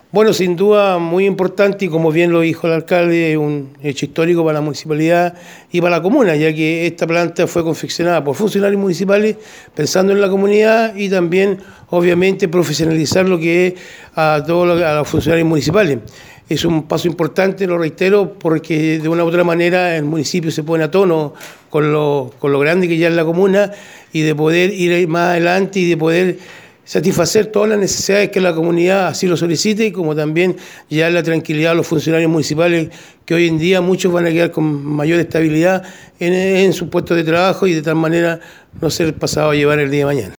Bueno, sin duda muy importante y como bien lo dijo el alcalde, un hecho histórico para la municipalidad y para la comuna, ya que esta planta fue confeccionada por funcionarios municipales pensando en la comunidad y también obviamente profesionalizar lo que es a todos los funcionarios municipales. Es un paso importante, lo reitero, porque de una u otra manera el municipio se pone a tono con lo grande que ya es la comuna y de poder ir más adelante y de poder satisfacer todas las necesidades que la comunidad así lo solicite y como también ya la tranquilidad a los funcionarios municipales que hoy en día muchos van a quedar con mayor estabilidad en su puesto de trabajo y de tal manera no ser pasado a llevar el día de mañana.